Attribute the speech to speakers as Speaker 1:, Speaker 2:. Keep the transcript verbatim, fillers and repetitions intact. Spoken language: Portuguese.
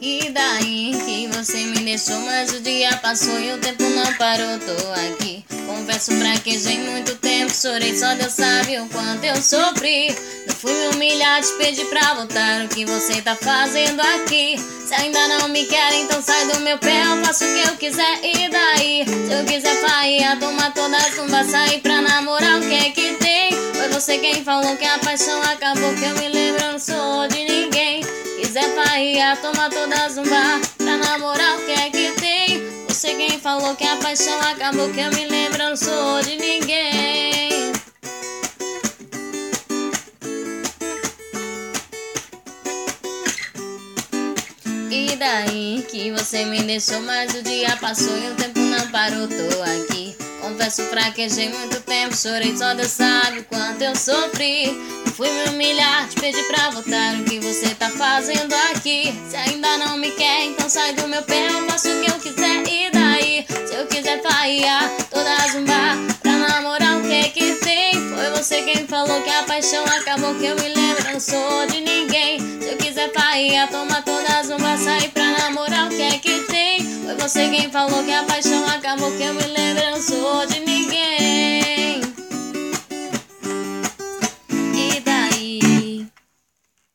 Speaker 1: E daí que você me deixou, mas o dia passou e o tempo não parou. Tô aqui, confesso, fraquejei muito tempo, chorei, só Deus sabe o quanto eu sofri. Não fui me humilhar, te pedi pra voltar, o que você tá fazendo aqui? Se ainda não me quer, então sai do meu pé, eu faço o que eu quiser. E daí? Se eu quiser farrear, tomar todas, não vai sair pra namorar, o que é que tem? Foi você quem falou que a paixão acabou, que eu me lembro, eu não sou de ninguém. Quiser farrear, toma todas no bar, pra namorar, o que é que tem? Você quem falou que a paixão acabou, que eu me lembro, eu não sou de ninguém. E daí que você me deixou, mas o dia passou e o tempo não parou. Tô aqui, confesso, fraquejei muito tempo, chorei, só Deus sabe o quanto eu sofri. Não fui me humilhar, te pedi pra voltar, o que você tá fazendo aqui? Se ainda não me quer, então sai do meu pé, eu faço o que eu quiser. E daí? Se eu quiser farrear, todas um bar, pra namorar, o que é que tem? Foi você quem falou que a paixão acabou, que eu me lembro, eu não sou de ninguém. Se eu quiser farrear, toma todas um bar, sair pra namorar, o que é que tem? Foi você quem falou que a paixão acabou, que eu me lembro, eu não sou de ninguém.